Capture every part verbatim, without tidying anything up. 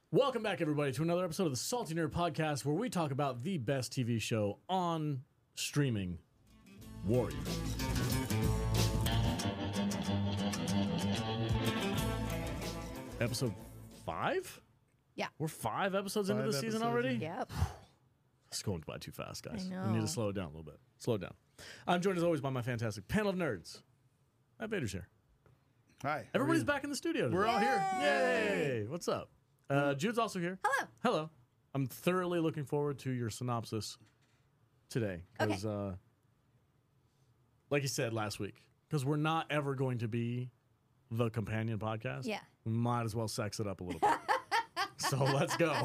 Welcome back, everybody, to another episode of the Salty Nerd Podcast, where we talk about the best T V show on streaming, Warriors. Episode five? Yeah. We're five episodes Five into the season episodes, already? Yep. It's going by too fast, guys. I know. We need to slow it down a little bit. Slow it down. I'm joined, as always, by my fantastic panel of nerds. Matt Vader's here. Hi. Everybody's back in the studio today. We're all here. Yay! What's up? Uh, Jude's also here. Hello. Hello. I'm thoroughly looking forward to your synopsis today. Because, uh, like you said last week, because we're not ever going to be the companion podcast. Yeah. We might as well sex it up a little bit. So let's go.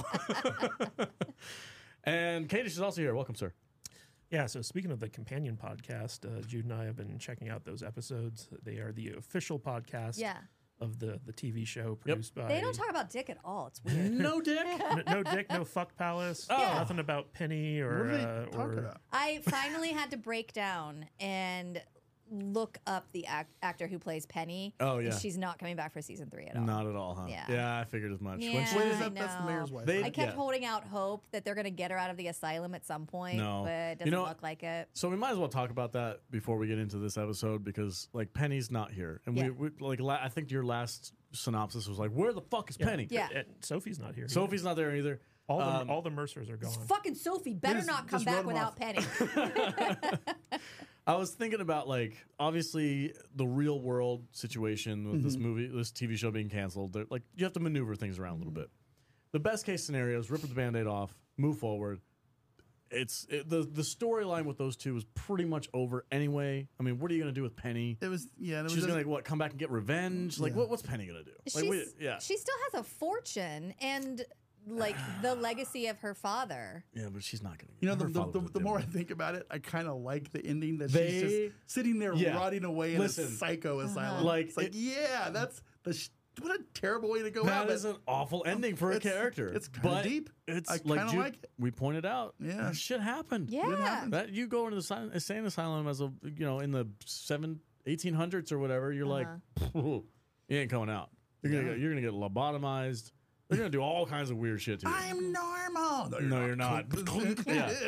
And Kadish is also here. Welcome, sir. Yeah, so speaking of the companion podcast, uh, Jude and I have been checking out those episodes. They are the official podcast Yeah. of the, the T V show produced by... They don't talk about dick at all. It's weird. No dick. N- no dick, no fuck palace, Yeah. nothing about Penny or... What are they uh, talking or about? I finally had to break down and look up the act- actor who plays Penny. Oh, yeah. And she's not coming back for season three at all. Not at all, huh? Yeah. Yeah, I figured as much. Yeah. she- Wait, is I that, that's the know. mayor's wife? They- I kept yeah. holding out hope that they're going to get her out of the asylum at some point, No. but it You doesn't know- look like it. So we might as well talk about that before we get into this episode, because like Penny's not here, and Yeah. we, we like la- I think your last synopsis was like, "Where the fuck is Yeah. Penny?" Yeah. And Sophie's not here. Sophie's not there either. All the, Um, all the Mercers are gone. Fucking Sophie better Just- not come just back run 'em without off. Penny. I was thinking about like obviously the real world situation with Mm-hmm. this movie, this T V show being canceled. They're, like you have to maneuver things around a little bit. The best case scenario is rip the Band-Aid off, move forward. It's it, the the storyline with those two is pretty much over anyway. I mean, what are you going to do with Penny? It was, yeah. And it She's was going just, to what come back and get revenge? Like Yeah. what, what's Penny going to do? Like, She's, we- yeah, She still has a fortune and like the legacy of her father. yeah, but she's not going to. you know, the, the, the, the more I think about it, I kind of like the ending that They- she's just sitting there yeah. rotting away in Listen. a psycho asylum. Like, it's like, it- yeah, that's the. Sh- what a terrible way to go That out. is an awful ending for a It's- character. it's kinda But deep. It's I like, kinda Jude- like it. we pointed out. Yeah. that shit happened. Yeah. happened. That you go into the si- insane asylum as a you know in the seven eighteen hundreds or whatever. You're like, you ain't coming out. You're gonna Yeah. get, you're gonna get lobotomized. They're gonna do all kinds of weird shit to you. I'm normal. No, no, you're not. yeah,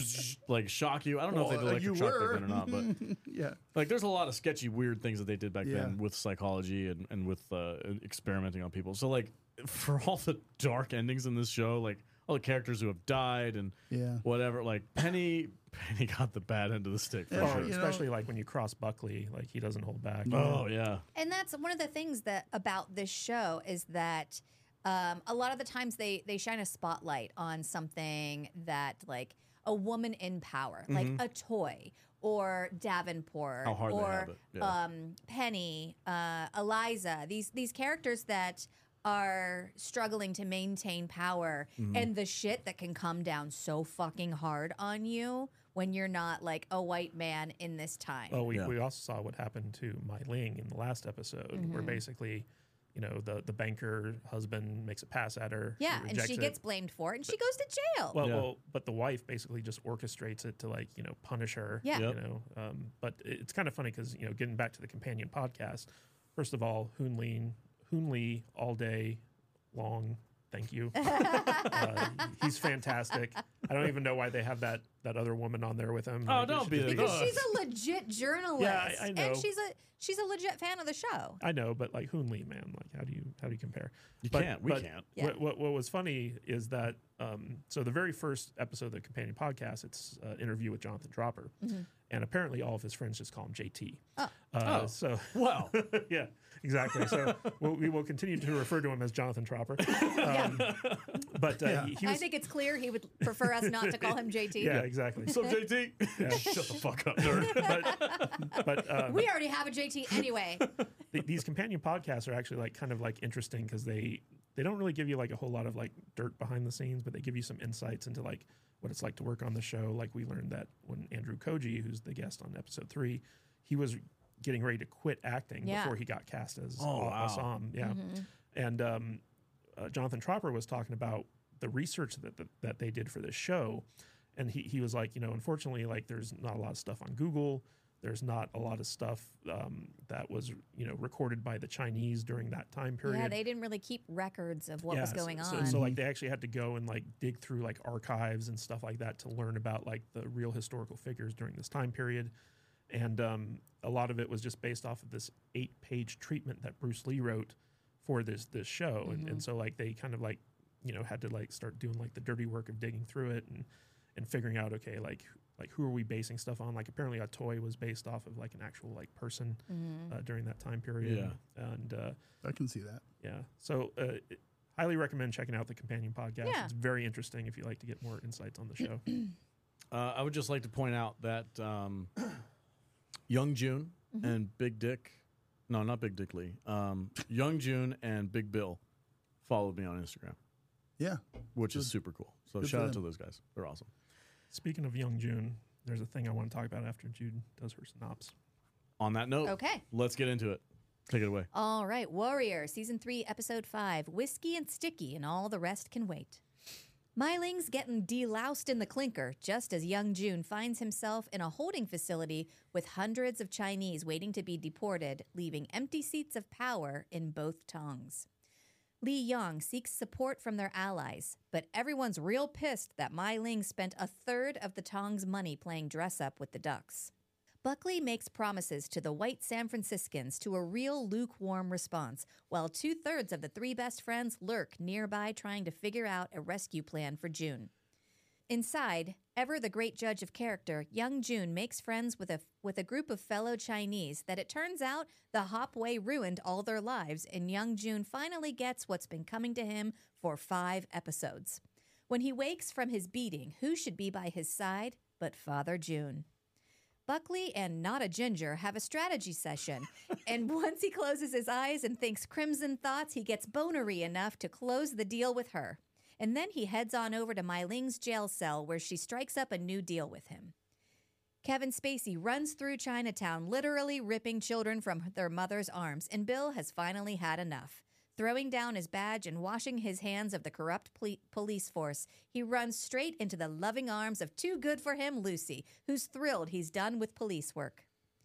like shock you. I don't know if they did Well, electric you shock back were. then or not, but yeah. like there's a lot of sketchy, weird things that they did back Yeah. then with psychology and and with uh, experimenting on people. So like for all the dark endings in this show, like all the characters who have died and Yeah. whatever, like Penny, Penny got the bad end of the stick for Yeah, sure. you know- Especially like when you cross Buckley, like he doesn't hold back. Oh yeah, And that's one of the things that about this show is that um, a lot of the times they they shine a spotlight on something that like a woman in power, like a toy or Davenport How hard they or have it, yeah. um, Penny, uh, Eliza. These these characters that are struggling to maintain power and the shit that can come down so fucking hard on you when you're not like a white man in this time. Well, we, Yeah. we also saw what happened to Mai Ling in the last episode, Mm-hmm. where basically, you know, the, the banker husband makes a pass at her. Yeah, and rejects she it. gets blamed for it, and she goes to jail. Well, Yeah. well, but the wife basically just orchestrates it to like you know punish her. Yeah. Yep. You know, um, but it- it's kind of funny because you know getting back to the companion podcast. First of all, Hoon Lee, Hoon Lee, all day long. Thank you. uh, he's fantastic. I don't even know why they have that that other woman on there with him. Oh, Like, don't it should be just like, because Ugh. she's a legit journalist. Yeah, I- I know. And she's a she's a legit fan of the show. I know, but like Hoon Lee, man, like how do you how do you compare? you But- can't. We but can't. Yeah. What, what what was funny is that um, so the very first episode of the companion podcast, it's an interview with Jonathan Dropper, and apparently all of his friends just call him J T. Oh. Uh, Oh. So Well, yeah, exactly. So we'll, we will continue to refer to him as Jonathan Dropper. Um, but uh, Yeah. he, he I was, think it's clear he would prefer us not to call him J T. yeah, exactly. so J T, shut the fuck up, nerd. But but um, We already have a J T anyway. th- these companion podcasts are actually like kind of like interesting because they they don't really give you like a whole lot of like dirt behind the scenes, but they give you some insights into like what it's like to work on the show. Like we learned that when Andrew Koji, who's the guest on episode three, he was getting ready to quit acting Yeah. before he got cast as Oh, Al- wow. Assam. Yeah, Mm-hmm. and um, uh, Jonathan Tropper was talking about the research that, that that they did for this show, and he he was like, you know, unfortunately, like there's not a lot of stuff on Google. There's not a lot of stuff um, that was, you know, recorded by the Chinese during that time period. Yeah, they didn't really keep records of what Yeah, was going so, on. So, so like they actually had to go and like dig through like archives and stuff like that to learn about like the real historical figures during this time period. And um, a lot of it was just based off of this eight-page treatment that Bruce Lee wrote for this this show. Mm-hmm. And, and so like they kind of like, you know, had to like start doing like the dirty work of digging through it and and figuring out, okay, like like who are we basing stuff on? Like apparently a toy was based off of like an actual like person Mm-hmm. uh, during that time period. Yeah. And uh, I can see that. yeah, so uh, it- highly recommend checking out the companion podcast. Yeah. It's very interesting if you like to get more insights on the show. Uh, I would just like to point out that um, Young June Mm-hmm. and Big Dick, no, not Big Dick Lee, um, Young June and Big Bill followed me on Instagram, Yeah. which is Good. super cool. So Good shout for out to them. those guys. They're awesome. Speaking of Young June, there's a thing I want to talk about after Jude does her synopsis. On that note, Okay. let's get into it. Take it away. All right, Warrior, Season three, Episode five, Whiskey and Sticky, and all the rest can wait. Mai Ling's getting deloused in the clinker just as young June finds himself in a holding facility with hundreds of Chinese waiting to be deported, leaving empty seats of power in both tongues. Li Yang seeks support from their allies, but everyone's real pissed that Mai Ling spent a third of the Tong's money playing dress-up with the Ducks. Buckley makes promises to the white San Franciscans to a real lukewarm response, while two-thirds of the three best friends lurk nearby trying to figure out a rescue plan for June. Inside, ever the great judge of character, young June makes friends with a, with a group of fellow Chinese that it turns out the Hopway ruined all their lives, and young June finally gets what's been coming to him for five episodes. When he wakes from his beating, who should be by his side but Father June? Buckley and Not a Ginger have a strategy session, and once he closes his eyes and thinks crimson thoughts, he gets bonery enough to close the deal with her. And then he heads on over to Mai Ling's jail cell where she strikes up a new deal with him. Kevin Spacey runs through Chinatown, literally ripping children from their mother's arms, and Bill has finally had enough. Throwing down his badge and washing his hands of the corrupt ple- police force, he runs straight into the loving arms of too good for him Lucy, who's thrilled he's done with police work.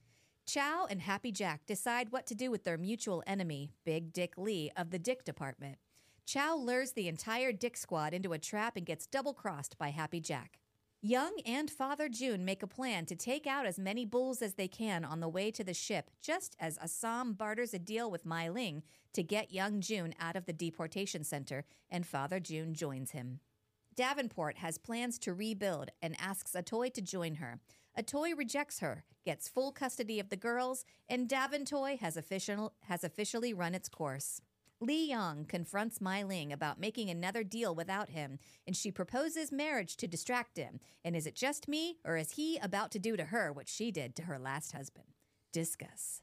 Chow and Happy Jack decide what to do with their mutual enemy, Big Dick Lee of the Dick Department. Chow lures the entire Dick Squad into a trap and gets double-crossed by Happy Jack. Young and Father June make a plan to take out as many bulls as they can on the way to the ship, just as Assam barters a deal with Mai Ling to get young June out of the deportation center, and Father June joins him. Davenport has plans to rebuild and asks Atoy to join her. Atoy rejects her, gets full custody of the girls, and Daventoy has, official, has officially run its course. Li Yang confronts Mai Ling about making another deal without him, and she proposes marriage to distract him. And is it just me, or is he about to do to her what she did to her last husband? Discuss.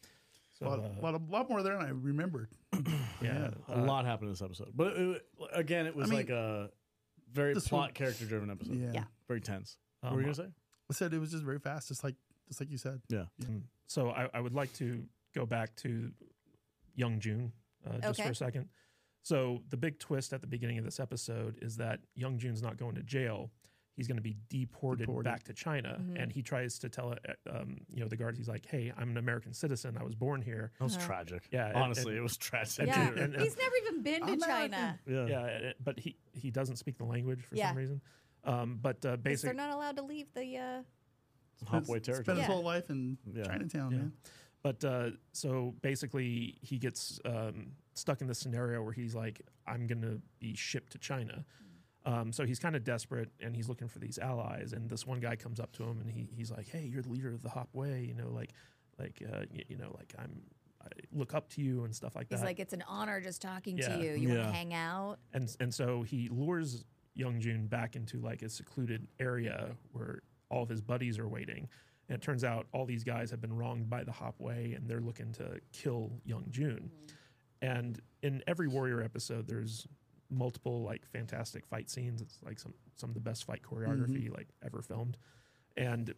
So, a lot, uh, lot, of- lot more there than I remembered. yeah, A uh, lot happened in this episode. But it, again, it was I mean, like a very this plot one- character driven episode. Yeah. Yeah. Very tense. Um, what were you going to say? I said it was just very fast, just like just like you said. Yeah. Mm. So I, I would like to go back to young June uh, just Okay. for a second. So the big twist at the beginning of this episode is that young June's not going to jail. He's going to be deported, Deported. back to China, Mhm. and he tries to tell uh, um, you know the guards. He's like, "Hey, I'm an American citizen. I was born here." That was Uh-huh. tragic. Yeah, and- Honestly, and- it was tragic. and- Yeah, and- and- he's never even been to American. China. yeah. Yeah, uh, but he he doesn't speak the language for Yeah. some reason. Um, but uh, Because they're basically, not allowed to leave the. Uh, Hopway territory. Spent his Yeah. whole life in Yeah. Chinatown, Yeah. man. But uh, so basically, he gets um, stuck in this scenario where he's like, I'm going to be shipped to China. Um, so he's kind of desperate and he's looking for these allies. And this one guy comes up to him and he, he's like, hey, you're the leader of the Hop Way, you know, like, like, uh, you, you know, like I'm, I look up to you and stuff like he's that. like, it's an honor just talking Yeah. to you. You want Yeah. to hang out? and and so he lures young June back into like a secluded area where all of his buddies are waiting. And it turns out all these guys have been wronged by the Hop Way and they're looking to kill young June. And in every Warrior episode, there's multiple like fantastic fight scenes. It's like some some of the best fight choreography like ever filmed. And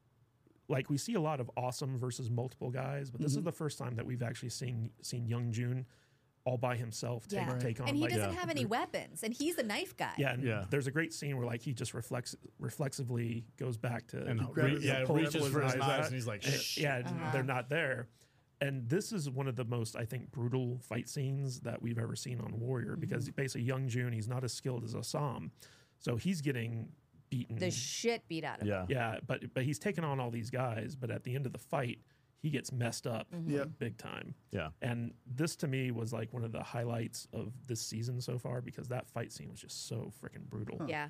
like we see a lot of awesome versus multiple guys, but this is Mhm. the first time that we've actually seen seen young June all by himself take, Yeah. take on And he like doesn't Yeah. have any weapons, and he's a knife guy. yeah, and Yeah. there's a great scene where like he just reflex reflexively goes back to And grab re- his- yeah, pull reaches for his eyes knives out, and he's like, and- shh. yeah, and Uh-huh. they're not there. And this is one of the most, I think, brutal fight scenes that we've ever seen on Warrior because basically Young Jun, he's not as skilled as Assam, so he's getting beaten. The shit beat out of him. Yeah. yeah, but but he's taking on all these guys. But at the end of the fight, he gets messed up Yep. big time. Yeah. And this to me was like one of the highlights of this season so far because that fight scene was just so freaking brutal. Yeah.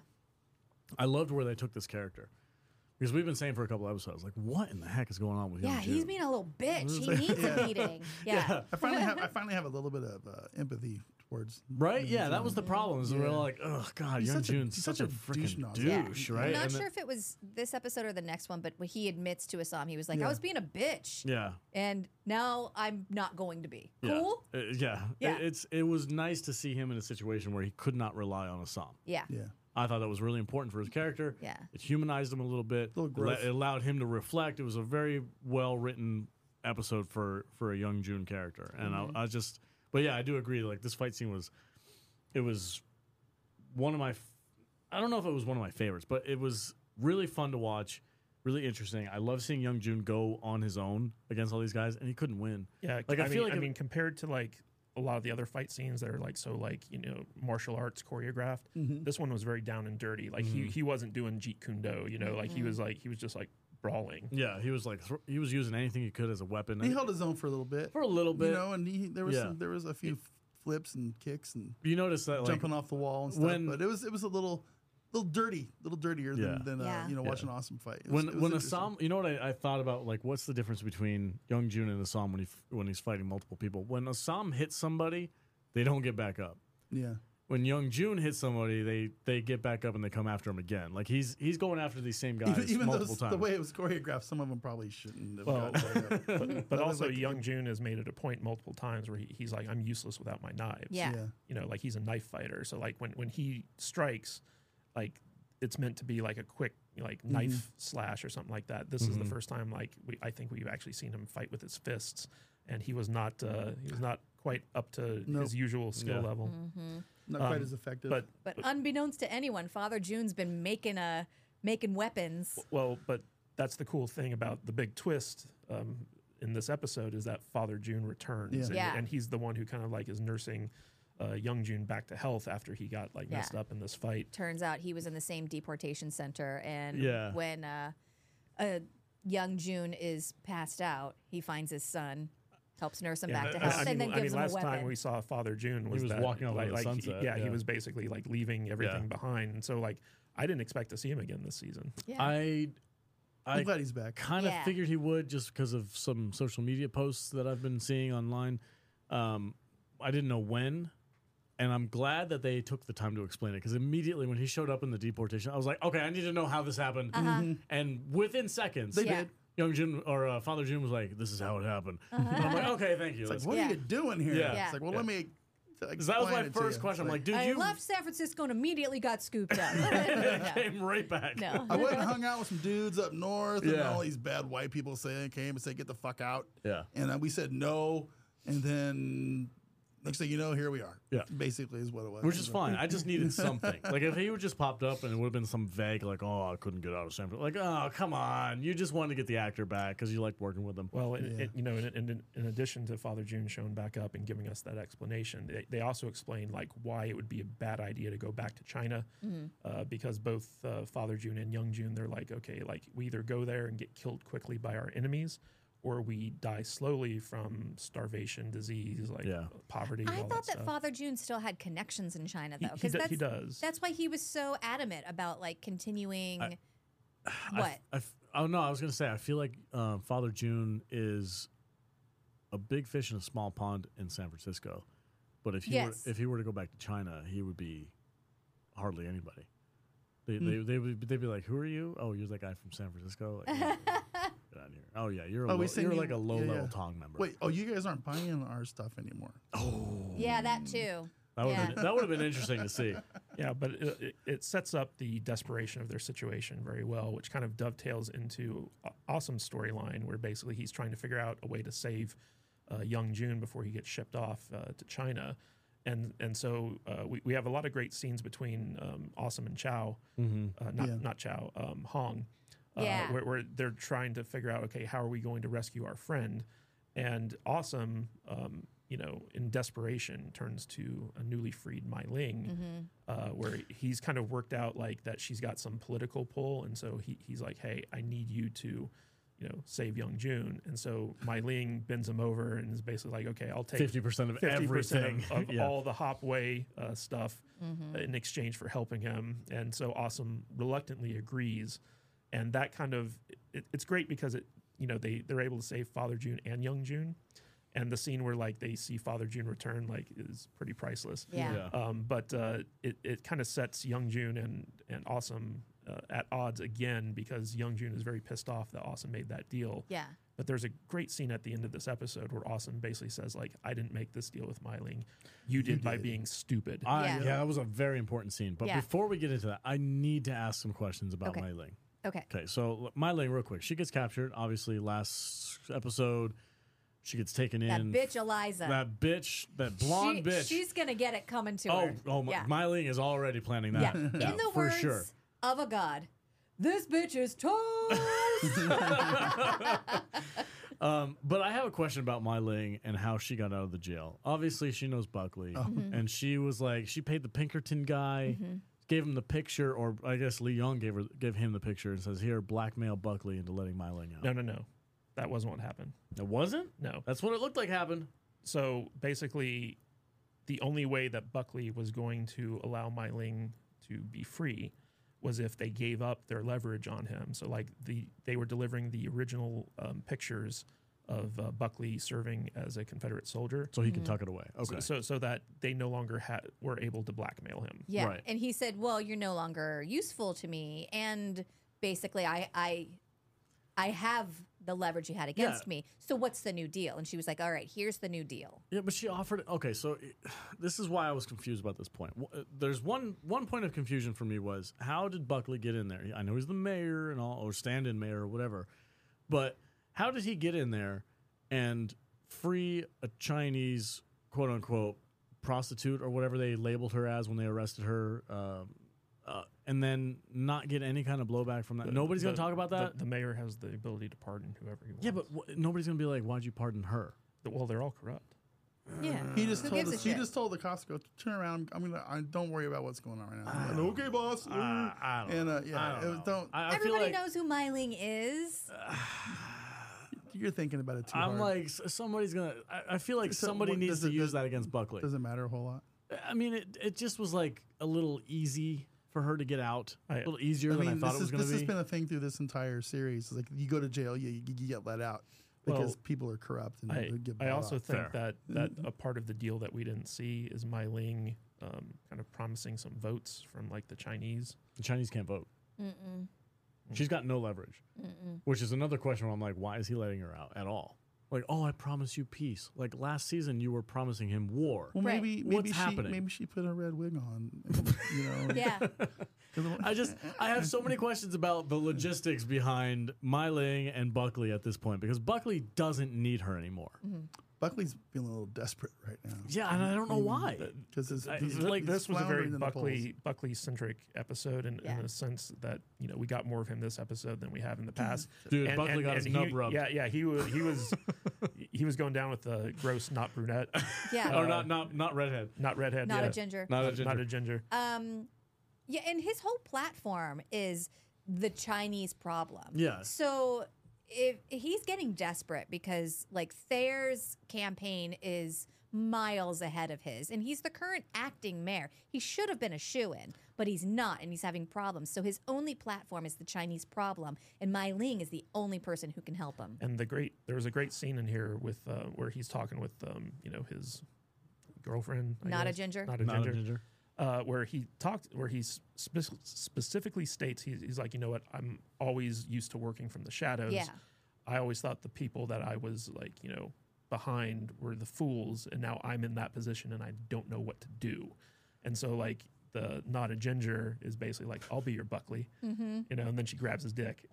I loved where they took this character. Because we've been saying for a couple episodes, like, what in the heck is going on with Yeah, Young he's Jun? being a little bitch. He needs Yeah. a beating. Yeah. I finally have I finally have a little bit of uh, empathy towards Right? Young Yeah, that Jun. was the problem. Is we're Yeah. like, oh god, He's Young such a- Jun's he's such, such a a freaking douche-nozzle. douche, Yeah. right? I'm not And sure then- if it was this episode or the next one, but when he admits to Assam, he was like, Yeah. I was being a bitch. yeah, And now I'm not going to be. yeah. Cool? Uh, yeah, Yeah. It, it's it was nice to see him in a situation where he could not rely on Assam. Yeah. Yeah. I thought that was really important for his character. Yeah. It humanized him a little bit. Little It, la- growth. it allowed him to reflect. It was a very well written episode for for a Young Jun character, and Mm-hmm. I, I just, but yeah, I do agree. Like this fight scene was, it was one of my, f- I don't know if it was one of my favorites, but it was really fun to watch, really interesting. I love seeing Young Jun go on his own against all these guys, and he couldn't win. Yeah, Like, I I, feel mean, like I if- mean, compared to like a lot of the other fight scenes that are like so like you know martial arts choreographed, this one was very down and dirty. Like he he wasn't doing Jeet Kune Do, you know, like he was like he was just like brawling. Yeah, he was like thr he was using anything he could as a weapon. He held his own for a little bit. for a little bit. You know, and he there was Yeah. some, there was a few flips and kicks and you notice that like jumping off the wall and stuff. when- but it was it was a little little dirty, little dirtier Yeah. than, than uh, Yeah. you know Yeah. watching an awesome fight. It was, when it was when interesting. Assam, you know what I, I thought about, like what's the difference between Young Jun and Assam when he f- when he's fighting multiple people? When Assam hits somebody, they don't get back up. Yeah. When Young Jun hits somebody, they they get back up and they come after him again. Like he's he's going after these same guys Even, even multiple those, times. the way it was choreographed, some of them probably shouldn't have Well, gotten back up. But, That but was also, like- Young Jun has made it a point multiple times where he, he's like, I'm useless without my knives. Yeah. Yeah. You know, like he's a knife fighter. So like when when he strikes, like it's meant to be like a quick like knife slash or something like that. This is the first time like we I think we've actually seen him fight with his fists, and he was not uh, he was not quite up to Nope. his usual skill Yeah. level. Not quite Um, as effective. But But unbeknownst to anyone, Father June's been making a making weapons. well, but that's the cool thing about the big twist um, in this episode is that Father June returns, Yeah. and, Yeah. and he's the one who kind of like is nursing uh, Young June back to health after he got like Yeah. messed up in this fight. Turns out he was in the same deportation center, and Yeah. when uh, uh, young June is passed out, he finds his son, helps nurse him back to I- I health, I and mean, then I gives mean, him a last time weapon. we saw Father June was, was that, walking off like, into the like he- sunset, yeah, he yeah. was basically like leaving everything Yeah. behind, and so like I didn't expect to see him again this season. yeah. I I'm I glad he's back. kind of Yeah. figured he would just because of some social media posts that I've been seeing online. Um, I didn't know when, and I'm glad that they took the time to explain it because immediately when he showed up in the deportation, I was like, okay, I need to know how this happened. Uh-huh. And within seconds, They Yeah. did. Young Jun or uh, Father Jun was like, "This is how it happened." And I'm like, "Okay, thank you." It's like, That's- what Yeah. are you doing here? Yeah. Yeah. It's like, well, let me. Because that was my explain it to first you. question. I'm It's like, "Dude, I you left San Francisco and immediately got scooped up. no. came right back." no. I went and hung out with some dudes up north, and Yeah. all these bad white people saying came and said, "Get the fuck out." Yeah. And then we said no, and then next thing you know, here we are. Yeah. Basically, is what it was. Which is fine. I just needed something. Like if he would just popped up and it would have been some vague, like, "Oh, I couldn't get out of San Francisco." Like, "Oh, come on!" You just wanted to get the actor back because you liked working with him. Well, in, Yeah. in- you know, in, in, in addition to Father June showing back up and giving us that explanation, they, they also explained like why it would be a bad idea to go back to China, uh, because both uh, Father June and Young June, they're like, okay, like we either go there and get killed quickly by our enemies, or we die slowly from starvation, disease, like Yeah. poverty. I all thought that, that stuff. Father June still had connections in China, He- though, he because do- that's he does. that's why he was so adamant about like continuing. I- what? I f- oh no, I was gonna say I feel like um, Father June is a big fish in a small pond in San Francisco, but if he Yes. were, if he were to go back to China, he would be hardly anybody. They, Hmm. they, they would they'd be like, "Who are you? Oh, you're that guy from San Francisco. Like, get out of here. Oh yeah, you're a Oh, we low, send you're you- like a low yeah, level yeah. Tong member." Wait, oh, you guys aren't buying our stuff anymore. yeah, that too. that would yeah. been, that would have been interesting to see. Yeah, but it, it, it sets up the desperation of their situation very well, which kind of dovetails into an awesome storyline where basically he's trying to figure out a way to save uh, Young June before he gets shipped off uh, to China. And and so uh, we, we have a lot of great scenes between um, Awesome and Chow, Mm-hmm. uh, not Yeah. not Chow, um, Hong, uh, Yeah. where, where they're trying to figure out, okay, how are we going to rescue our friend? And Awesome, um, you know, in desperation, turns to a newly freed Mai Ling, Mm-hmm. uh, where he's kind of worked out like that she's got some political pull, and so he, he's like, hey, I need you to, you know, save Young June. And so Mai Ling bends him over and is basically like, okay, I'll take Fifty percent of fifty percent everything. of, of Yeah. all the Hopway uh, stuff Mm-hmm. in exchange for helping him. And so Awesome reluctantly agrees. And that kind of, it, it's great because it, you know, they, they're able to save Father June and Young June. And the scene where like they see Father June return, like, is pretty priceless. Yeah. Yeah. Um, but uh, it, it kind of sets Young June and, and Awesome uh, at odds again, because Young June is very pissed off that Awesome made that deal. Yeah. But there's a great scene at the end of this episode where Awesome basically says, like, I didn't make this deal with Mai Ling. You did by did. being stupid. I, Yeah. yeah. that was a very important scene. But Yeah. before we get into that, I need to ask some questions about Okay. Mai Ling. Okay. Okay, so Mai Ling, real quick. She gets captured. Obviously, last episode, she gets taken That in. bitch Eliza. That bitch, that blonde She- bitch. She's gonna get it coming to oh, her. oh, yeah. Mai Ling is already planning yeah. that. In the for words sure. of a god, this bitch is toast. Um, but I have a question about Mai Ling and how she got out of the jail. Obviously, she knows Buckley, Mm-hmm. and she was like, she paid the Pinkerton guy, gave him the picture, or I guess Lee Young gave her, gave him the picture and says, "Here, blackmail Buckley into letting Mai Ling out." No, no, no. That wasn't what happened. It wasn't. No. That's what it looked like happened. So basically, the only way that Buckley was going to allow Mai Ling to be free was if they gave up their leverage on him. So like the they were delivering the original um, pictures of uh, Buckley serving as a Confederate soldier, So he can tuck it away. so, Okay. so so that they no longer had were able to blackmail him. Yeah. Right. And he said, "Well, you're no longer useful to me, and basically, I, I, I have the leverage you had against Yeah. me. So what's the new deal?" And she was like, "All right, here's the new deal." Yeah, but she offered it. Okay, so it- this is why I was confused about this point. W- uh, There's one one point of confusion for me was how did Buckley get in there? I know he's the mayor and all, or stand-in mayor or whatever, but how did he get in there and free a Chinese quote unquote prostitute or whatever they labeled her as when they arrested her, um, uh, and then not get any kind of blowback from that? The- Nobody's going the- to talk about the- that. The, mayor has the ability to pardon whoever he wants. Yeah, but w- nobody's going to be like, "Why'd you pardon her?" well, they're all corrupt. Yeah. He just Who told gives a us. He shit? just told the cops to go turn around. I'm gonna. I don't worry about what's going on right now. And, okay, boss. Uh, I don't and know. uh, yeah, I don't. it was, know. don't. I, I feel Everybody like knows who Mai Ling is. You're thinking about it too I'm hard. like s- somebody's gonna. I, I feel like So somebody what- needs does to it- use does- that against Buckley. Doesn't matter a whole lot. I mean, it it just was like a little easy for her to get out. I- a little easier I than mean, I thought this, it was is, going this to has be. been a thing through this entire series. It's like you go to jail, you, you, you get let out because Well, people are corrupt and I, they get I bought also off. think Fair. that that a part of the deal that we didn't see is Mai Ling um, kind of promising some votes from like the Chinese. The Chinese can't vote. Mm-mm. She's got no leverage, Mm-mm. which is another question where I'm like, why is he letting her out at all? Like, oh, I promise you peace. Like last season, you were promising him war. Well, Right. maybe maybe What's she happening? maybe she put a red wig on. and, you know. Yeah. I just I have so many questions about the logistics behind Mai Ling and Buckley at this point because Buckley doesn't need her anymore. Buckley's feeling a little desperate right now. Yeah, and I don't know why. Because I- he's, like, he's This was a very floundering in the polls. Buckley Buckley centric episode in, Yeah. in the sense that you know we got more of him this episode than we have in the past. Dude, And- Buckley and- got his and nub he, rubbed. Yeah, yeah, he was he was he was going down with the gross not brunette, Yeah. Or not not not redhead. not redhead, Not yeah. a ginger. Not a not, ginger. not a ginger. Um, yeah, and his whole platform is the Chinese problem. Yeah. So if he's getting desperate because like Thayer's campaign is miles ahead of his, and he's the current acting mayor. He should have been a shoo-in, but he's not, and he's having problems. So his only platform is the Chinese problem, and Mai Ling is the only person who can help him. And the great there was a great scene in here with uh, where he's talking with um, you know his girlfriend. I Not a guess. ginger? Not a Not ginger. a ginger. uh, where he talked, where he spe- specifically states he's, he's like, you know what, I'm always used to working from the shadows. Yeah. I always thought the people that I was like, you know, behind were the fools, and now I'm in that position and I don't know what to do. And so like the not a ginger is basically like, I'll be your Buckley, Mm-hmm. you know, and then she grabs his dick.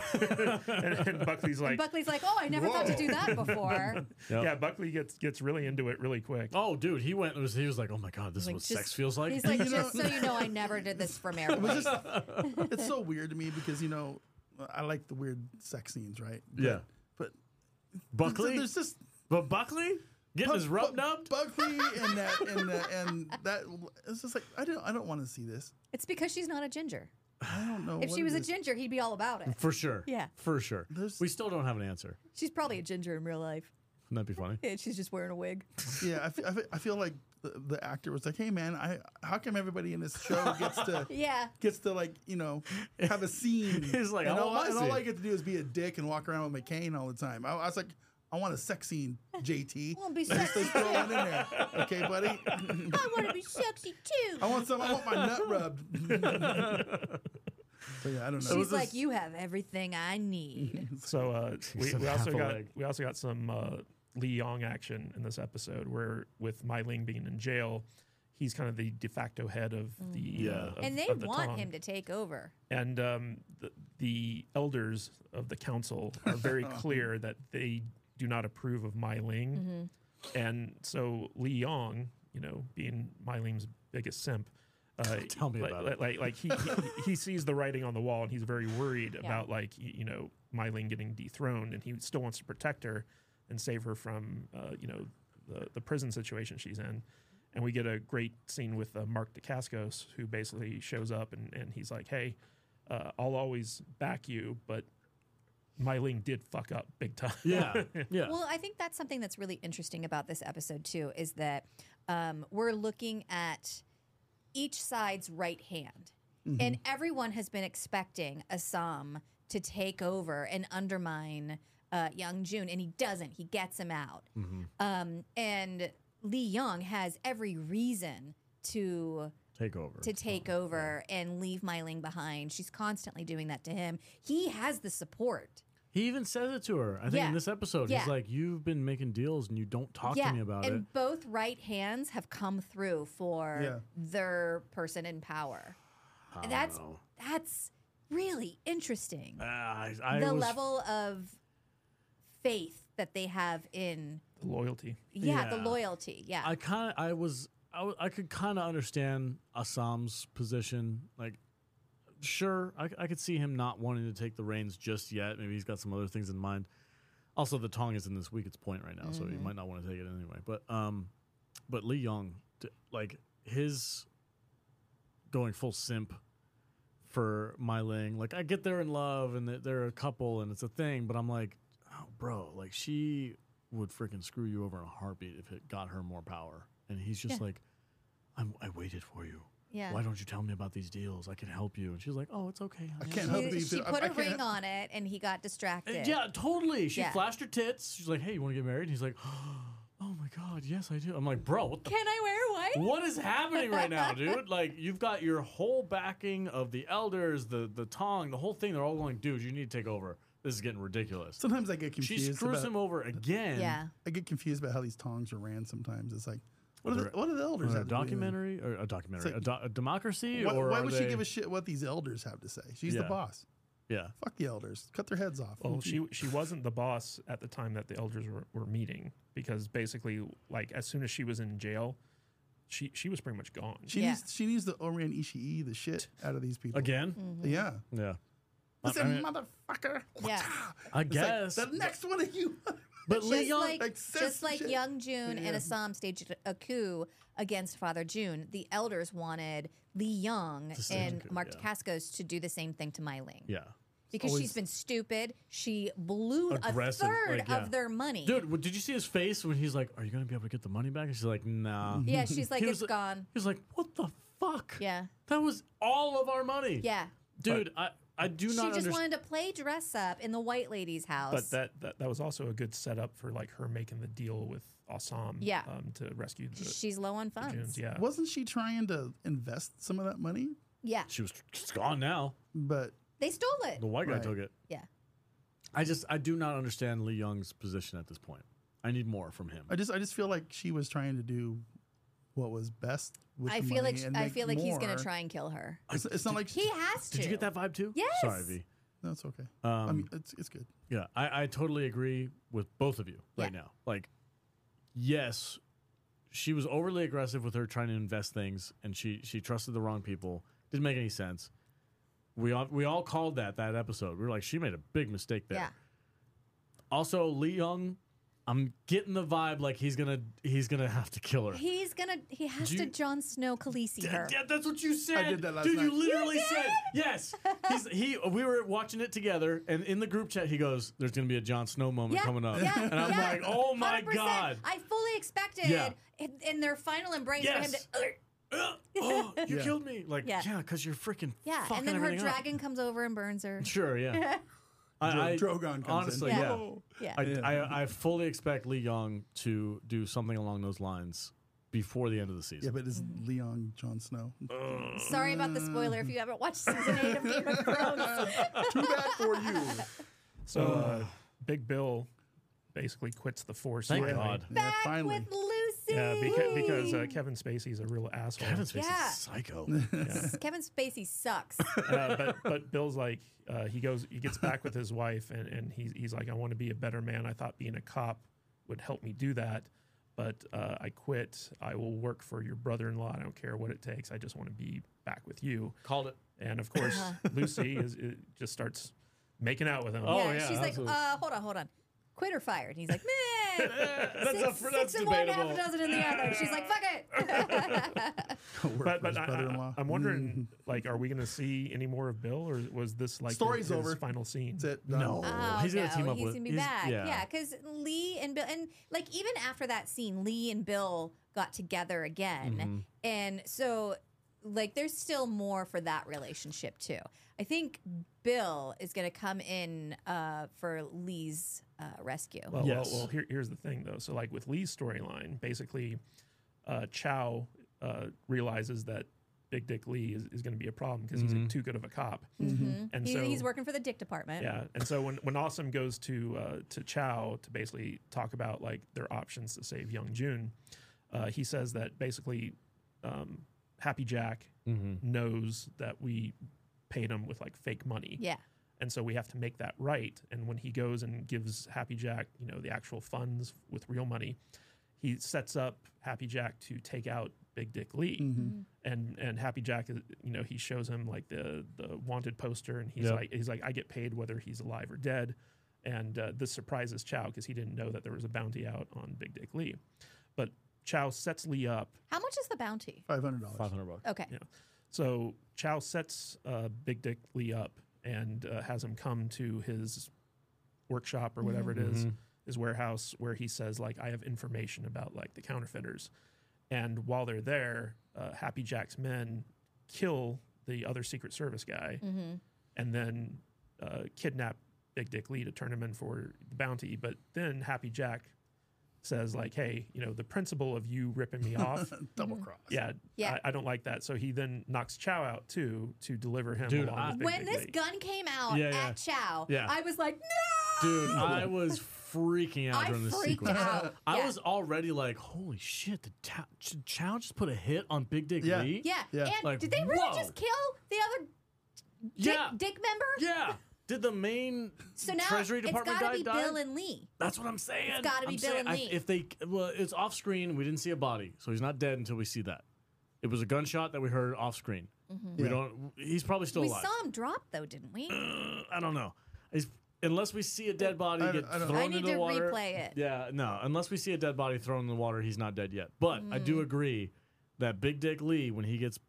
and, and Buckley's like, Buckley's like, oh, I never thought to do that before. Yep. yeah, Buckley gets gets really into it really quick. Oh, dude, he went. Was, he was like, "Oh my god, this is Like, what just- sex feels like." He's like, You know- just so you know, I never did this for It Mary. was just, it's so weird to me because, you know, I like the weird sex scenes, right? But, Yeah. But Buckley, there's just but Buckley getting his rub nubbed. Buckley and that and that and that. It's just like I don't I don't want to see this. It's because she's not a ginger. I don't know. If what she it was a is. ginger, he'd be all about it. For sure. Yeah. For sure. There's- We still don't have an answer. She's probably a ginger in real life. Wouldn't that be funny? Yeah, she's just wearing a wig. Yeah, I feel, I feel, I feel like the, the actor was like, "Hey, man, I how come everybody in this show gets to Yeah. gets to like you know have a scene? He's like, and, I all, want my and all scene." I get to do is be a dick and walk around with my cane all the time." I, I was like, "I want a sex scene, J T. I wanna be Just sexy throw one in there, okay, buddy? I want to be sexy too. I want some. I want my nut rubbed." So yeah, I don't know. She's like, you have everything I need. So uh, we, Except we also half a got leg. we also got some uh, Lee Yong action in this episode, where with Mai Ling being in jail, he's kind of the de facto head of the Yeah. uh, of, and they of the want Tong. him to take over. And um, the, the elders of the council are very clear that they do not approve of Mai Ling, and so Lee Yong, you know, being Mai Ling's biggest simp. Uh, Tell me like, about like, it. Like, like he, he he sees the writing on the wall, and he's very worried Yeah. about like y- you know Mai Ling getting dethroned, and he still wants to protect her and save her from uh, you know the the prison situation she's in. And we get a great scene with uh, Mark Dacascos, who basically shows up and, and he's like, "Hey, uh, I'll always back you, but Mai Ling did fuck up big time." Yeah. Yeah. Well, I think that's something that's really interesting about this episode too, is that um, we're looking at each side's right hand, and everyone has been expecting Assam to take over and undermine uh, Young Jun, and he doesn't. He gets him out, um, and Lee Young has every reason to Take over. to take over and leave Mai Ling behind. She's constantly doing that to him. He has the support. He even says it to her. I think Yeah. in this episode, Yeah. he's like, "You've been making deals and you don't talk yeah, to me about and it." both right hands have come through for Yeah. their person in power. I don't That's know. that's really interesting. Uh, I, I the was, level of faith that they have in Loyalty. yeah, the Yeah. loyalty. Yeah. I kind of, I was, I, w- I could kind of understand Assam's position. Like, sure, I, I could see him not wanting to take the reins just yet. Maybe he's got some other things in mind. Also, the Tong is in this week its point right now, so he might not want to take it anyway. But, um, but Lee Young, d- like his going full simp for Mai Ling. Like, I get they're in love and they're- they're a couple and it's a thing, but I'm like, oh, bro, like she would freaking screw you over in a heartbeat if it got her more power. And he's just Yeah. like, I'm, I waited for you. yeah. Why don't you tell me about these deals? I can help you. And she's like, oh, it's okay. I honey." can't help She, you. she I- put I a can't- ring on it and he got Uh, distracted. Yeah, totally. She Yeah. flashed her tits. She's like, hey, you want to get married? And he's like, oh my God, yes, I do. I'm like, bro, what the Can I wear white? what is happening right now, dude? Like, you've got your whole backing of the elders, the the Tong, the whole thing. They're all going, dude, you need to take over. This is getting ridiculous. Sometimes I get She confused. screws about, him over again. Yeah. I get confused about how these tongs are ran. Sometimes it's like, what, are They're- the, what do the elders Or a have to do with it? documentary or a documentary, It's like- a, do- a democracy, Why, or why are would they, she give a shit what these elders have to say? She's Yeah. the boss. Yeah, Fuck the elders. Cut their heads off. Well, she she wasn't the boss at the time that the elders were, were meeting, because basically, like as soon as she was in jail, she she was pretty much gone. She Yeah. needs she needs the Orion Ishii the shit out of these people. again. Yeah. Yeah, Listen, I mean, motherfucker. Yeah. I It's guess. like, the next one of you. but Lee Just Young, like, like, says just like shit. young June Yeah. and Assam staged a coup against Father June, the elders wanted Lee Young To stage a and coup, Mark yeah. Dacascos to do the same thing to Mai Ling. yeah. Because always- she's been stupid. She blew Aggressive, a third like, yeah. of their money. Dude, w- did you see his face when he's like, "Are you gonna be able to get the money back?" And she's like, "Nah." Yeah, she's like, He it's was- gone. He's like, "What the fuck? Yeah. That was all of our money." Yeah. dude, I I do She not just understand. wanted to play dress up in the white lady's house. But that, that that was also a good setup for like her making the deal with Assam, Yeah. um, to rescue the, She's low on the funds. Junes. Yeah, Wasn't she trying to invest some of that money? Yeah. She was it's gone now. But They stole it. The white guy Right. took it. Yeah. I just I do not understand Lee Young's position at this point. I need more from him. I just I just feel like she was trying to do what was best with I the feel money like and I make feel like he's more. gonna try and kill her. It's, it's not like He has to. Did you get that vibe too? Yes. Sorry, V. No, it's okay. Um, I mean, it's it's good. Yeah, I, I totally agree with both of you right Yeah. now. Like, yes, she was overly aggressive with her trying to invest things, and she she trusted the wrong people. Didn't make any sense. We all we all called that that episode. We were like, she made a big mistake there. Yeah. Also, Lee Young, I'm getting the vibe like he's gonna he's gonna have to kill her. He's gonna. He has Did to you- Jon Snow Khaleesi Yeah, her. yeah, that's what you said. did that last Dude, night. you literally You said yes. He's, he. We were watching it together, and in the group chat, he goes, "There's going to be a Jon Snow moment Yeah, coming up," yeah, and I'm yeah. like, "Oh my one hundred percent. god!" I fully expected Yeah. in, in their final embrace Yes. for him to. Uh, oh, you Yeah. killed me! Like, Yeah. yeah, because you're freaking Yeah, fucking and then her everything up. dragon comes over and burns her. Sure, yeah. I, I, Dro- Drogon comes in. honestly, Yeah. yeah. Oh. Yeah. I, Yeah. I, I fully expect Lee Young to do something along those lines before the end of the Yeah, season. but is Leon Jon Snow? Sorry about the spoiler if you haven't watched season eight of Game of Thrones. Too bad for you. So uh, Big Bill basically quits the force. Thank finally. God. Yeah, Back finally. with Lucy. Yeah, because, because uh, Kevin Spacey's a real asshole. Kevin Spacey's Yeah. a psycho. Kevin Spacey sucks. uh, but but Bill's like uh, he goes he gets back with his wife and, and he's he's like, I want to be a better man. I thought being a cop would help me do that, but uh, I quit. I will work for your brother-in-law. I don't care what it takes. I just want to be back with you. Called it. And of course, Lucy is, is just starts making out with him. Oh, yeah, yeah, she's like, absolutely. uh, hold on, hold on. Quit or fired? And he's like, meh. That's, six, a, that's six in one, half a debatable. dozen in the other. And she's like, fuck it. Work But for but his I, brother-in-law. am wondering, like, are we going to see any more of Bill, or was this like Story's his, his over. final scene? That's it. Done. No. Oh, He's no, gonna team up he's with- gonna be he's- back. yeah. Yeah, because Lee and Bill, and like even after that scene, Lee and Bill got together again, Mm-hmm. and so like there's still more for that relationship too. I think Bill is gonna come in uh, for Lee's uh, rescue. Well, Yes. well, well here, here's the thing, though. So, like with Lee's storyline, basically, uh, Chow uh, realizes that Big Dick Lee is, is going to be a problem because he's a, too good of a cop. Mhm. And He- so he's working for the Dick Department. Yeah, and so when when Awesome goes to uh, to Chow to basically talk about like their options to save Young Jun, uh, he says that basically um, Happy Jack Mm-hmm. knows that we paid him with like fake money. Yeah. And so we have to make that right. And when he goes and gives Happy Jack, you know, the actual funds with real money, he sets up Happy Jack to take out Big Dick Lee. Mm-hmm. And and Happy Jack, is, you know, he shows him like the the wanted poster, and he's Yep. like, he's like, I get paid whether he's alive or dead. And uh, this surprises Chow because he didn't know that there was a bounty out on Big Dick Lee. But Chow sets Lee up. How much is the bounty? Five hundred dollars. Five hundred bucks. Okay. Yeah. So Chow sets uh, Big Dick Lee up and uh, has him come to his workshop or whatever it is, Mhm. his warehouse, where he says like, I have information about like the counterfeiters. And while they're there, uh, Happy Jack's men kill the other Secret Service guy Mm-hmm. and then uh, kidnap Big Dick Lee to turn him in for the bounty. But then Happy Jack says like, hey, you know, the principle of you ripping me off, Double cross. yeah, Yeah. I, I don't like that. So he then knocks Chow out too to deliver him Dude, along I- with Big When Dick this Lee. gun came out Yeah, yeah. at Chow, Yeah. I was like, no! Dude, I was freaking out I during this freaked sequence. out. I Yeah. was already like, holy shit, did Chow, did Chow just put a hit on Big Dick Yeah. Lee? Yeah. Yeah. And Like, did they really whoa. just kill the other dick, Yeah. dick member? Yeah. Did the main So now Treasury it's Department got guy to be die? Bill and Lee. That's what I'm saying. It's gotta be I'm Bill saying, and I- Lee. if they, well, it's off screen. We didn't see a body, so he's not dead until we see that. It was a gunshot that we heard off screen. We Yeah. don't. He's probably still We alive. saw him drop though, didn't we? Uh, I don't know. He's, unless we see a dead body I get don't- I don't- thrown I need into to the water. replay it. Yeah, no. Unless we see a dead body thrown in the water, he's not dead yet. But I Mm. do agree that Big Dick Lee, when he gets,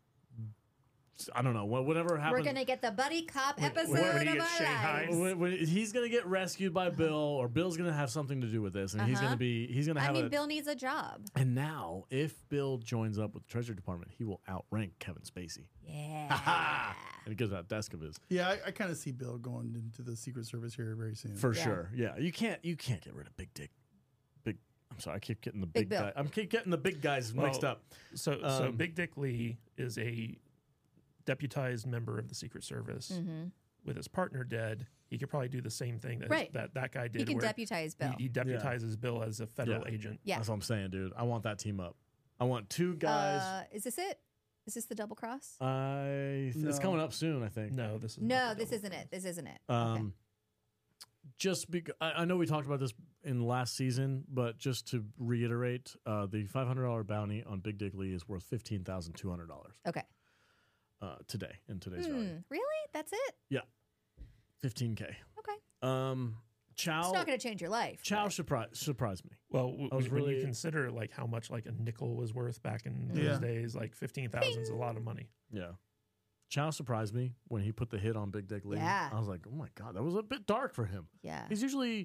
I don't know, wha- whatever We're happens. gonna get the buddy cop episode when he of gets our shanghaied. lives. when, when he's gonna get rescued by Bill, or Bill's gonna have something to do with this, and he's Uh-huh. gonna be he's gonna I have mean, a. Bill needs a job. And now, if Bill joins up with the Treasury Department, he will outrank Kevin Spacey. Yeah. And he gives that desk of his Yeah, I, I kind of see Bill going into the Secret Service here very soon. for Yeah. sure. Yeah, you can't you can't get rid of Big Dick. Big. I'm sorry, I keep getting the Big big, Bill. guy. I'm keep getting the big guys Well, mixed up. So so Um, Big Dick Lee is a deputized member of the Secret Service Mm-hmm. with his partner dead. He could probably do the same thing that Right. that, that guy did. He can where deputize Bill. He, he deputizes Bill as a federal Yeah. agent. Yeah. That's what I'm saying, dude. I want that team up. I want two guys. Uh, is this it? Is this the double cross? I th- it's No. coming up soon. I think. No, this is no, not the this double isn't it. This isn't it. Um, okay. just because I, I know we talked about this in last season, but just to reiterate, uh, the five hundred dollar bounty on Big Dick Lee is worth fifteen thousand two hundred dollars Okay. uh, today in today's Hmm, value. really? That's it? Fifteen k. Okay. Um, Chow. It's not going to change your life. Chow but- surprised surprised me. Well, w- I was when really- you consider like how much like a nickel was worth back in Yeah. those days, like fifteen thousand is a lot of money. Yeah. Chow surprised me when he put the hit on Big Dick Lee. Yeah. I was like, oh my god, that was a bit dark for him. Yeah. He's usually.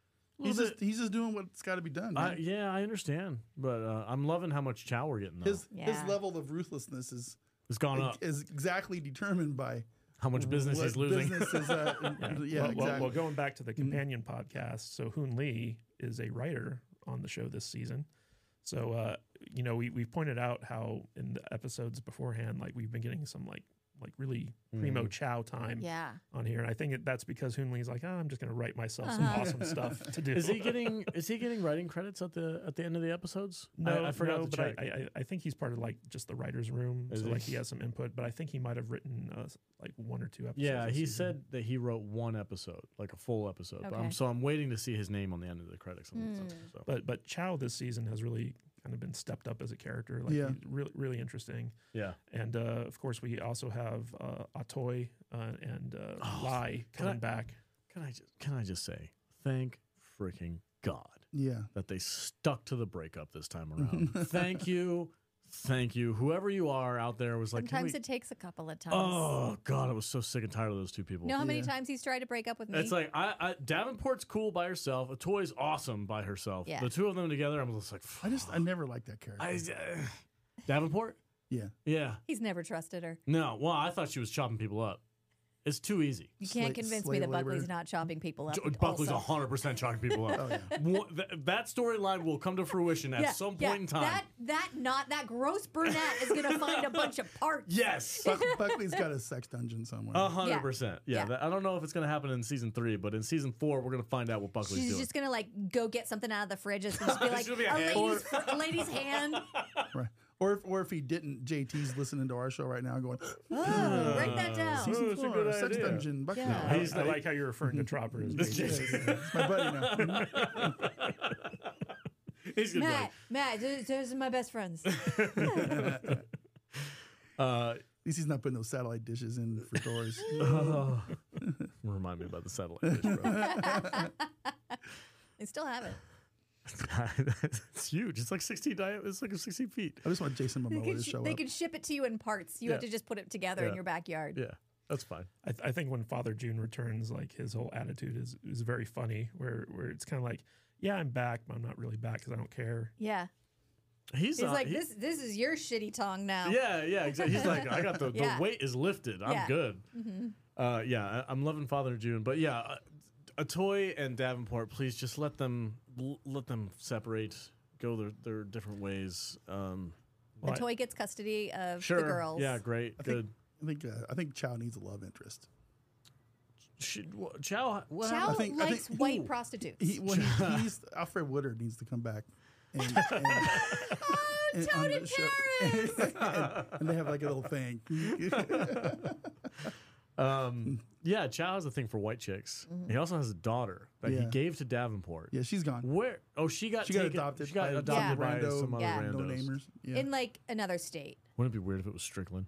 a He's little just he's just doing what's got to be done. bit- I, Man. yeah, I understand, but uh, I'm loving how much Chow we're getting. Though. his Yeah. his level of ruthlessness is It's gone up. is exactly determined by How much business what he's losing. Business is, uh, yeah, well, exactly. well, well, going back to the companion podcast, so Hoon Lee is a writer on the show this season. So, uh, you know, we, we've pointed out how in the episodes beforehand, like we've been getting some like like really primo Mm. chow time Yeah. on here. And I think it, that's because Hoon Lee's like, oh, I'm just going to write myself some Uh-huh. awesome stuff to do. Is he getting is he getting writing credits at the at the end of the episodes? No, I, I forgot no, to but check. I, I, I think he's part of like just the writer's room. Is so he? like he has some input, but I think he might have written uh, like one or two episodes. yeah, this he season. said that he wrote one episode, like a full episode. But I'm, Okay. so I'm waiting to see his name on the end of the credits. and Hmm. stuff, so. But but Chow this season has really kind of been stepped up as a character. Like Yeah. he's really really interesting. Yeah, And uh, of course, we also have uh, Atoy uh, and uh, Oh, Lai can coming I- back. can I just can I just say thank freaking God yeah. that they stuck to the breakup this time around. Thank you, thank you, whoever you are out there was like. can Sometimes we- it takes a couple of times. Oh God, I was so sick and tired of those two people. You know how many Yeah. times he's tried to break up with me? It's like I, I Davenport's cool by herself. Atoy's awesome by herself. Yeah. The two of them together, I'm just like, I just I never liked that character. I, uh, Davenport. yeah. Yeah. He's never trusted her. No. Well, I thought she was chopping people up. It's too easy. You can't Slave- convince me slave that Buckley's labor. not chopping people up. Jo- Buckley's also. one hundred percent chopping people up. Oh yeah. One- th- that storyline will come to fruition at Yeah, some point yeah, in time. That that not that gross brunette is gonna find a bunch of parts. Yes. Buck, Buckley's got a sex dungeon somewhere. A hundred percent. Yeah. Yeah. that- I don't know if it's going to happen in season three, but in season four, we're going to find out what Buckley's She's doing. just gonna like go get something out of the fridge. It's gonna just be like It's gonna be a a, hand. lady's, fr- a lady's hand. Right. Or if, or if he didn't, J T's listening to our show right now going, Oh, write that down. season Oh, it's a four, good sex idea. dungeon, Buckley. Yeah. I, He's I the- like how you're referring to Tropper as This J J. J- It's my buddy now. He's gonna be Matt, Matt, those those are my best friends. like, uh, At least he's not putting those satellite dishes in for doors. oh. Remind me about the satellite dish, bro. They still have it. It's huge. It's like sixteen. Di- it's like sixteen feet. I just want Jason They Momoa can, to sh- show they up. can ship it to you in parts. You have Yeah. to just put it together Yeah. in your backyard. Yeah, that's fine. I, th- I think when Father June returns, like his whole attitude is is very funny. Where where it's kind of like, yeah, I'm back, but I'm not really back because I don't care. Yeah. He's, He's uh, like, he- this This is your shitty tongue now. Yeah, yeah, exactly. He's like, I got the, Yeah. the weight is lifted. I'm Yeah. good. Mm-hmm. Uh, yeah, I, I'm loving Father June, but yeah, uh, Atoy and Davenport, please just let them l- let them separate, go their their different ways. Um, The Well, I- toy gets custody of sure, the girls. yeah, great, I think- good. I think uh, I think Chow needs a love interest. Should, wha- Chow, what Chow happened? I think- I likes think- white Ooh. prostitutes. He, well, he, he needs, Alfred Woodard needs to come back. And, and, oh, and Toad on in the show- Paris! and, and they have like a little thing. Um, yeah, Chow has a thing for white chicks. He also has a daughter that he Yeah. gave to Davenport. yeah, she's gone. Where? Oh, she got She got taken, adopted She got by adopted Yeah. by rando- some other Yeah. No randos. namers. Yeah. In like another state. Wouldn't it be weird if it was Strickland?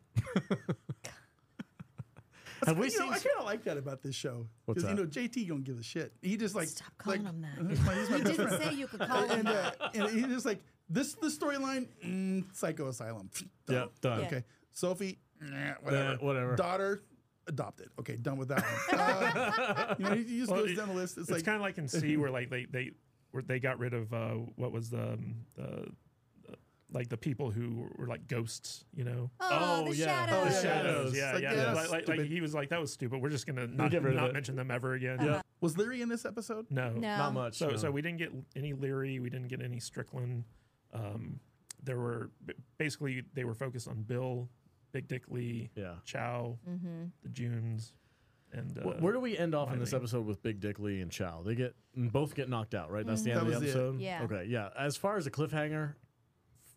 Have we we you know, seen I kind of like that about this show What's because you that? know J T don't give a shit. He just like Stop calling like, him that. He's my, he's my You best didn't friend. say you could call him and, that. uh, and he just like this the storyline mm, psycho asylum. Done. Yeah, done. Yeah. Okay, Sophie, nah, whatever. Eh, whatever. Daughter, adopted. Okay, done with that one. Uh, you know, he, he just Well, goes it- down the list. It's, It's, like kind of like in C where like they they where they got rid of uh, what was the, um, the the like the people who were like ghosts, you know. Oh, Oh, the yeah. shadows. Oh, the yeah. shadows. Yeah, Like, yeah. yeah, like, that's like, like stupid. he was like, that was stupid. We're just gonna not, get rid of not it. mention them ever again. Yeah. was Leary in this episode? No, No. Not much. So no. so we didn't get any Leary. We didn't get any Strickland. Um, there were b- basically they were focused on Bill, Big Dick Lee, yeah. Chow, Mm-hmm. the Junes, and uh, Wh- Where do we end off in this Miley. episode with Big Dick Lee and Chow? They get both get knocked out, right? That's the Mhm. end That of the was it. episode. Yeah. Okay. Yeah. As far as the cliffhanger,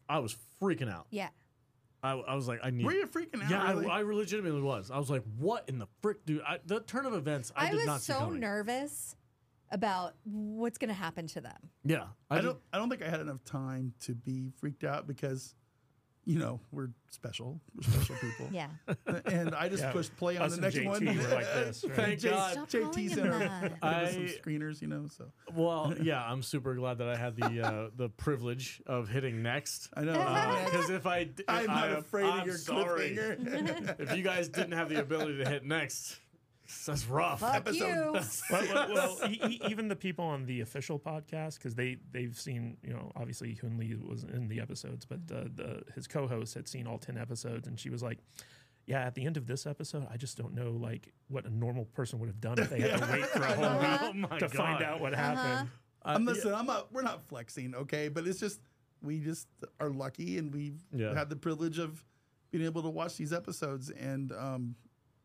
I was freaking out. Yeah. I, I was like, I need. Were you freaking out? Yeah, really? I, I legitimately was. I was like, what in the frick, dude? I, the turn of events, I, I did was not see so coming. nervous about what's going to happen to them. Yeah, I, I, don't. I don't think I had enough time to be freaked out because, you know, we're special. We're special people. Yeah. And I just Yeah, pushed play on us the and next J T one. were like this, right? Thank J- God. Stop J calling T him sent over that. give us some I- screeners, you know. So Well, yeah, I'm super glad that I had the uh, the privilege of hitting next. I know. Because if I, d- I'm not I- afraid I'm of your sorry. cliffhanger. If you guys didn't have the ability to hit next, that's rough. Fuck Episode- you. well, well, well e- e- even the people on the official podcast, because they they've seen, you know, obviously Hoon Lee was in the episodes, but uh, the his co-host had seen all ten episodes, and she was like, "Yeah, at the end of this episode, I just don't know like what a normal person would have done if they had to wait for a whole week Oh my to God. find out what happened." I- I'm listen. I'm not. We're not flexing, okay? But it's just we just are lucky, and we've Yeah. had the privilege of being able to watch these episodes, and um,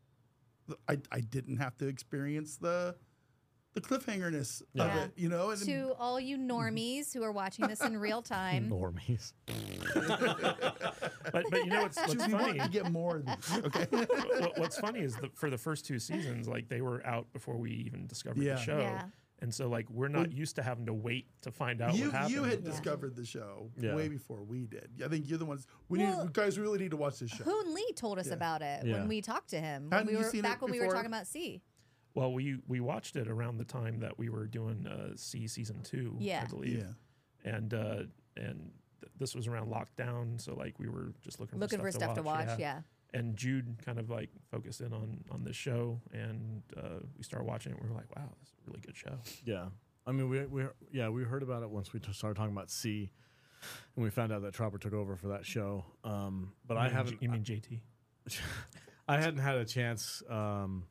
I I didn't have to experience the the cliffhangerness of Yeah. it, you know. And To all you normies who are watching this in real time, Normies. But but you know what's, what's we want funny? to get more of these, okay? what, what's funny is the, for the first two seasons, like they were out before we even discovered Yeah. the show, Yeah. and so like we're not used to having to wait to find out you what happened. you had Yeah. discovered the show Yeah. way before we did. I think you're the ones. We Well, need guys. We really need to watch this show. Hoon Lee told us Yeah. about it Yeah. when we talked to him. When Hadn't we you were seen back it when we were before? talking about C. Well, we we watched it around the time that we were doing uh, C season two, Yeah. I believe, Yeah. and uh, and th- this was around lockdown, so like we were just looking Looking for for stuff, stuff to watch. Yeah. And Jude kind of like focused in on on this show, and uh, we started watching it. We were like, wow, this is a really good show. Yeah. I mean, we, we yeah we heard about it once we t- started talking about C, and we found out that Tropper took over for that show. Um, but You I mean J- haven't. You mean J T? I hadn't had a chance um,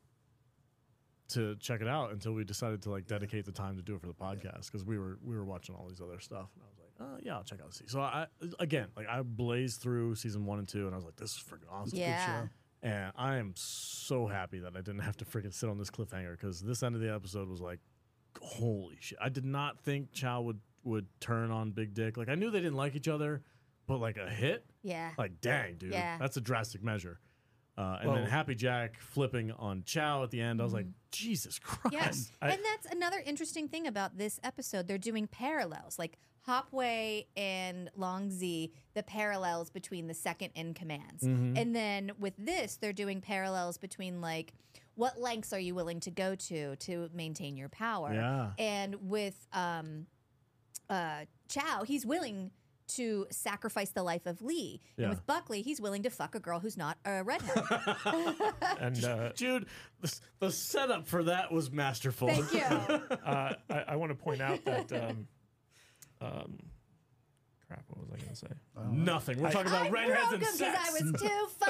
to check it out until we decided to like dedicate the time to do it for the podcast because we were we were watching all these other stuff, and I was like, oh yeah, I'll check out C. So I again like I blazed through season one and two, and I was like, this is freaking awesome. Yeah. And I am so happy that I didn't have to freaking sit on this cliffhanger because this end of the episode was like, holy shit! I did not think Chow would would turn on Big Dick. Like I knew they didn't like each other, but like a hit, Yeah. like dang, dude, Yeah. that's a drastic measure. Uh, and Well- then Happy Jack flipping on Chow at the end. I was like, Jesus Christ! Yes. I- and that's another interesting thing about this episode. They're doing parallels, like Hopway and Long Z, the parallels between the second in commands. Mm-hmm. And then with this, they're doing parallels between like what lengths are you willing to go to to maintain your power? Yeah. And with um, uh, Chow, he's willing to sacrifice the life of Lee. Yeah. And with Buckley, he's willing to fuck a girl who's not a redhead. And uh, Dude, the, the setup for that was masterful. Thank you. uh, I, I want to point out that. Um, um, crap, what was I going to say? Nothing. We're talking about I redheads broke and him because sex. I was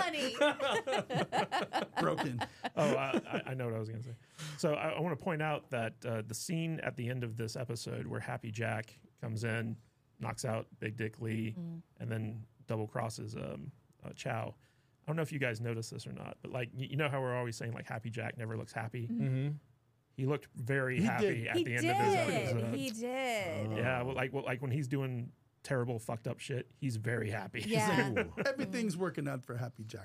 too funny. Broken. Oh, I, I- I know what I was going to say. So I, I want to point out that uh, the scene at the end of this episode where Happy Jack comes in, knocks out Big Dick Lee, and then double crosses um, uh, Chow. I don't know if you guys noticed this or not, but like you, you know how we're always saying like Happy Jack never looks happy. Mm-hmm. He looked very He happy did. at he the end did. of this episode. He did. Yeah, well, like well, like when he's doing terrible fucked up shit, he's very happy. Yeah. Everything's working out for Happy Jack.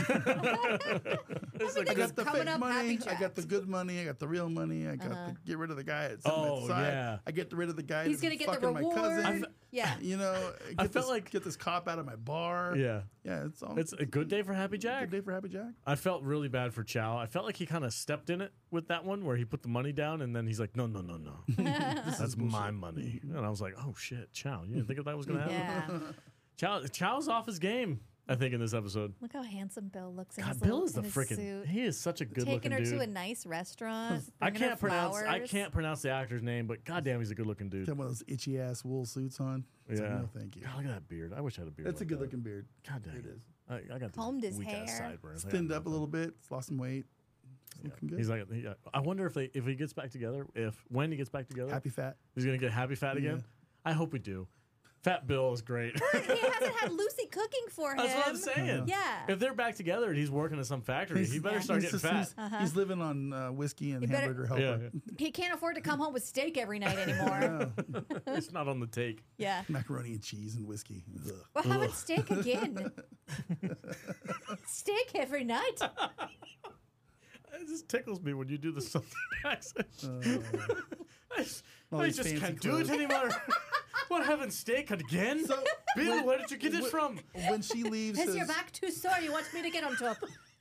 It's like I Everything's got the coming fake up money. Happy I got the Jacks. good money. I got the real money. I got Uh-huh. to get rid of the guy at some Oh, side. yeah. I get rid of the guy. He's that's gonna get the fucking reward. My cousin. I've- Yeah. You know, get I felt this, like- get this cop out of my bar. yeah. yeah. It's all. It's a good day for Happy a Jack. good day for Happy Jack. I felt really bad for Chow. I felt like he kind of stepped in it with that one where he put the money down and then he's like, no, no, no, no. That's my money. And I was like, oh, shit, Chow. You didn't think that was going to happen? Yeah. Chow, Chow's off his game, I think, in this episode. Look how handsome Bill looks in God, his Bill little, is the in his freaking. suit. He is such a good Taking looking her dude. to a nice restaurant. I bringing her can't pronounce. I flowers. can't pronounce the actor's name, but goddamn, he's a good looking dude. Got one of those itchy ass wool suits on. It's like, Yeah. no, thank you. God, look at that beard. I wish I had a beard. That's a like good that. looking beard. God dang. It is. I, I got Combed his weak ass hair. sideburns. I got Thinned up a nothing. little bit. Lost some weight. It's looking good. He's like, he, I wonder if they, if he gets back together, if when he gets back together, Happy fat. he's gonna get happy fat again. Yeah. I hope we do. Fat Bill is great. He hasn't had Lucy cooking for him. That's what I'm saying. Yeah. If they're back together and he's working at some factory, he better Yeah. start He's, getting just- fat. he's, he's living on uh, whiskey and He better- hamburger helper. Yeah, yeah. He can't afford to come home with steak every night anymore. It's not on the take. Yeah. Macaroni and cheese and whiskey. Ugh. We're having steak again. Steak every night. It just tickles me when you do the Southern accent. I just, All I these just fancy can't do it clothes. anymore. What, having steak again? So, Bill, where did you get this from? When she leaves, Is his, your back too sore? You want me to get on top?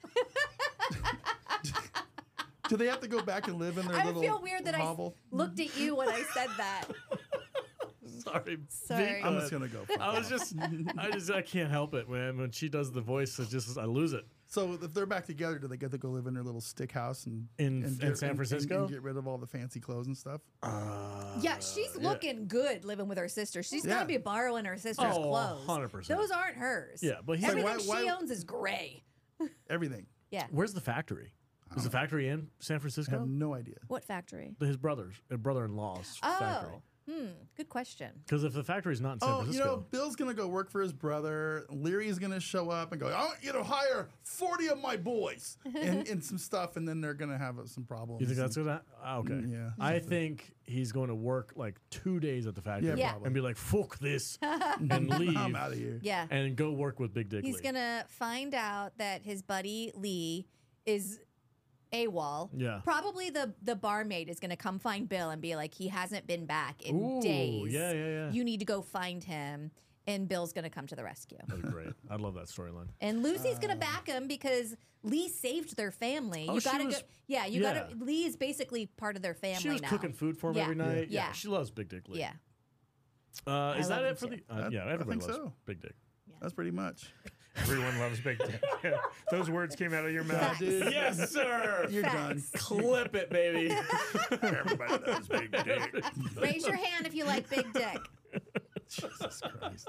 do they have to go back and live in their I little feel weird that hovel? I looked at you when I said that. Sorry. Sorry. I'm just gonna go. For I it. was just, I just, I can't help it, man. When she does the voice, it just, I lose it. So if they're back together, do they get to go live in their little stick house and In- and in get- San and- Francisco? and, and get rid of all the fancy clothes and stuff? Yeah, she's looking good living with her sister. She's Yeah. gonna be borrowing her sister's Oh, clothes. one hundred percent. Those aren't hers. Yeah, but he's like, everything why- she why- owns is gray. Everything. Yeah. Where's the factory? Is the factory in San I have Francisco? no idea. What factory? His brother's, uh, brother-in-law's factory. Oh, hmm. Good question. Because if the factory's not in San Oh, you Francisco, know, Bill's gonna go work for his brother. Leary's gonna show up and go, "I want you to hire forty of my boys and, and some stuff," and then they're gonna have uh, some problems. you think that's gonna? ah, Okay. Yeah. I think he's going to work like two days at the factory Yeah, Yeah. probably. and be like, "Fuck this," and leave, I'm out of here. Yeah. and go work with Big Dick He's Lee. gonna find out that his buddy Lee is AWOL. Yeah. Probably the the barmaid is gonna come find Bill and be like, he hasn't been back in Ooh, days. yeah, yeah, yeah. You need to go find him, and Bill's gonna come to the rescue. That'd be great. I'd love that storyline. And Lucy's gonna back him because Lee saved their family. Oh, you she gotta was- go. Yeah, you yeah. gotta. Lee is basically part of their family She was now. cooking food for him Yeah. every night. Yeah. Yeah. she loves Big Dick Lee. Yeah. Uh, is I that love it for him the? Uh, I- yeah, I everybody think loves so. Big Dick. That's pretty much. Everyone loves Big Dick. Yeah. Those words came out of your mouth. Facts. Dude, Yes, sir. you're done. Facts. Clip it, baby. Everybody loves Big Dick. Raise your hand if you like Big Dick. Jesus Christ.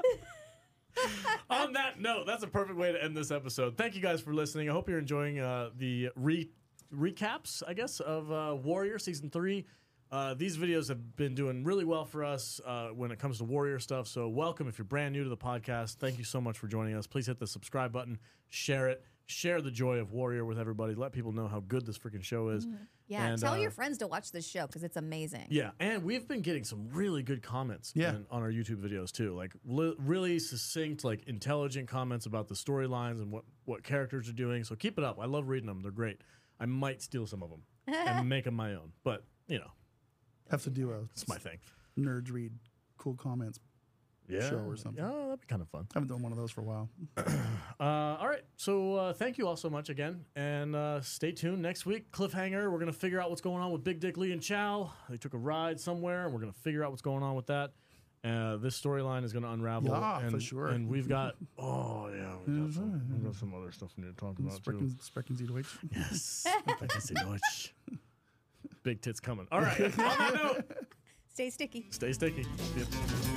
On that note, that's a perfect way to end this episode. Thank you guys for listening. I hope you're enjoying uh, the re- recaps, I guess, of uh, Warrior Season three. Uh, these videos have been doing really well for us uh, when it comes to Warrior stuff. So welcome if you're brand new to the podcast. Thank you so much for joining us. Please hit the subscribe button, share it, share the joy of Warrior with everybody. Let people know how good this freaking show is. Yeah, And, tell uh, your friends to watch this show because it's amazing. Yeah, and we've been getting some really good comments Yeah. in- on our YouTube videos too. Like li- really succinct, like intelligent comments about the storylines and what what characters are doing. So keep it up. I love reading them. They're great. I might steal some of them and make them my own, but you know, Have to do a it's my thing. nerds read cool comments. Yeah, Show or something. Yeah, that'd be kind of fun. Haven't done one of those for a while. Uh, all right, so uh, thank you all so much again, and uh, stay tuned next week. Cliffhanger. We're gonna figure out what's going on with Big Dick Lee and Chow. They took a ride somewhere, and we're gonna figure out what's going on with that. Uh, this storyline is gonna unravel. Yeah, and, for sure. And we've got oh yeah, we got some, we've got some other stuff we need to talk about too. Sprechen, sprechen Sie Deutsch? Yes, Sprechen Sie Deutsch. Big tits coming. All right. On that note, Stay sticky. stay sticky. Yep.